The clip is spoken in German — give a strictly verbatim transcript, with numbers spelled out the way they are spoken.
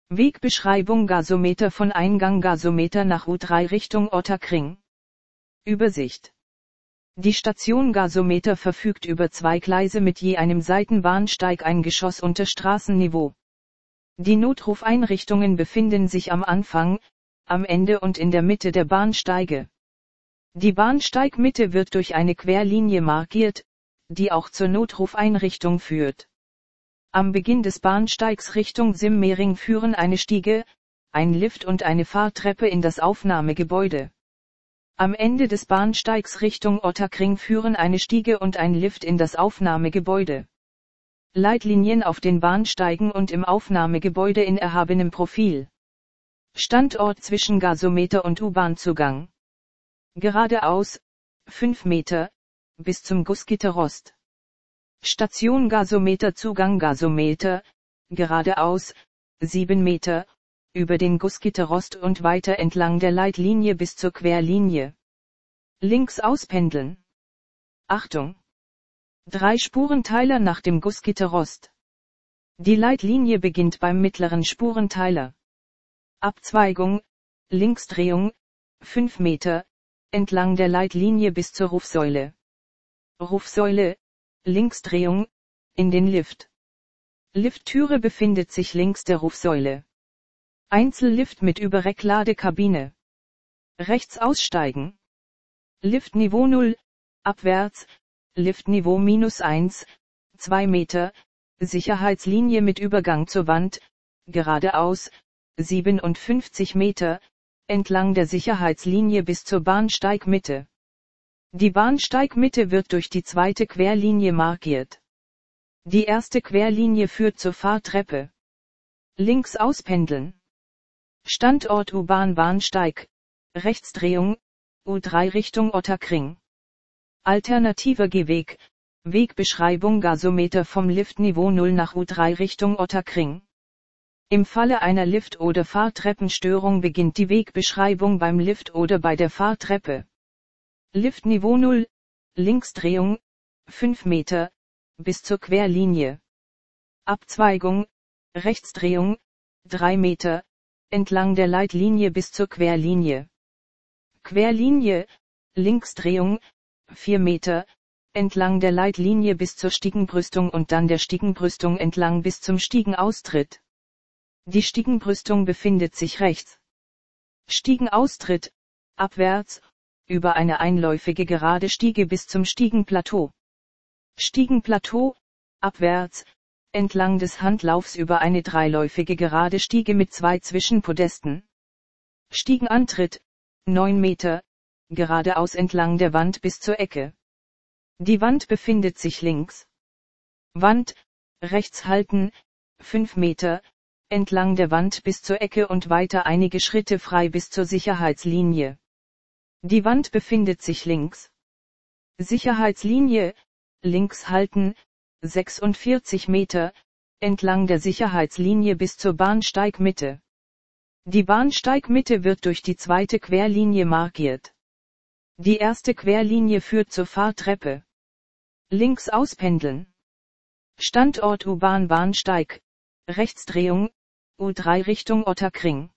Wegbeschreibung Gasometer von Eingang Gasometer nach U drei Richtung Ottakring. Übersicht. Die Station Gasometer verfügt über zwei Gleise mit je einem Seitenbahnsteig, ein Geschoss unter Straßenniveau. Die Notrufeinrichtungen befinden sich am Anfang, am Ende und in der Mitte der Bahnsteige. Die Bahnsteigmitte wird durch eine Querlinie markiert, die auch zur Notrufeinrichtung führt. Am Beginn des Bahnsteigs Richtung Simmering führen eine Stiege, ein Lift und eine Fahrtreppe in das Aufnahmegebäude. Am Ende des Bahnsteigs Richtung Ottakring führen eine Stiege und ein Lift in das Aufnahmegebäude. Leitlinien auf den Bahnsteigen und im Aufnahmegebäude in erhabenem Profil. Standort zwischen Gasometer und U-Bahn-Zugang. Geradeaus, fünf Meter, bis zum Gussgitterrost. Station Gasometer Zugang Gasometer, geradeaus, sieben Meter, über den Gussgitterrost und weiter entlang der Leitlinie bis zur Querlinie. Links auspendeln. Achtung! Drei Spurenteiler nach dem Gussgitterrost. Die Leitlinie beginnt beim mittleren Spurenteiler. Abzweigung, Linksdrehung, fünf Meter, entlang der Leitlinie bis zur Rufsäule. Rufsäule, Linksdrehung, in den Lift. Lifttüre befindet sich links der Rufsäule. Einzellift mit Überreckladekabine. Rechts aussteigen. Liftniveau null, abwärts, Liftniveau minus eins, zwei Meter, Sicherheitslinie mit Übergang zur Wand, geradeaus, siebenundfünfzig Meter, entlang der Sicherheitslinie bis zur Bahnsteigmitte. Die Bahnsteigmitte wird durch die zweite Querlinie markiert. Die erste Querlinie führt zur Fahrtreppe. Links auspendeln. Standort U-Bahn-Bahnsteig, Rechtsdrehung, U drei Richtung Ottakring. Alternativer Gehweg, Wegbeschreibung Gasometer vom Liftniveau null nach U drei Richtung Ottakring. Im Falle einer Lift- oder Fahrtreppenstörung beginnt die Wegbeschreibung beim Lift oder bei der Fahrtreppe. Liftniveau null, Linksdrehung, fünf Meter, bis zur Querlinie. Abzweigung, Rechtsdrehung, drei Meter, entlang der Leitlinie bis zur Querlinie. Querlinie, Linksdrehung, vier Meter, entlang der Leitlinie bis zur Stiegenbrüstung und dann der Stiegenbrüstung entlang bis zum Stiegenaustritt. Die Stiegenbrüstung befindet sich rechts. Stiegenaustritt, abwärts, über eine einläufige gerade Stiege bis zum Stiegenplateau. Stiegenplateau, abwärts, entlang des Handlaufs über eine dreiläufige gerade Stiege mit zwei Zwischenpodesten. Stiegenantritt, neun Meter, geradeaus entlang der Wand bis zur Ecke. Die Wand befindet sich links. Wand, rechts halten, fünf Meter, entlang der Wand bis zur Ecke und weiter einige Schritte frei bis zur Sicherheitslinie. Die Wand befindet sich links. Sicherheitslinie, links halten, sechsundvierzig Meter, entlang der Sicherheitslinie bis zur Bahnsteigmitte. Die Bahnsteigmitte wird durch die zweite Querlinie markiert. Die erste Querlinie führt zur Fahrtreppe. Links auspendeln. Standort U-Bahn-Bahnsteig, Rechtsdrehung, U drei Richtung Ottakring.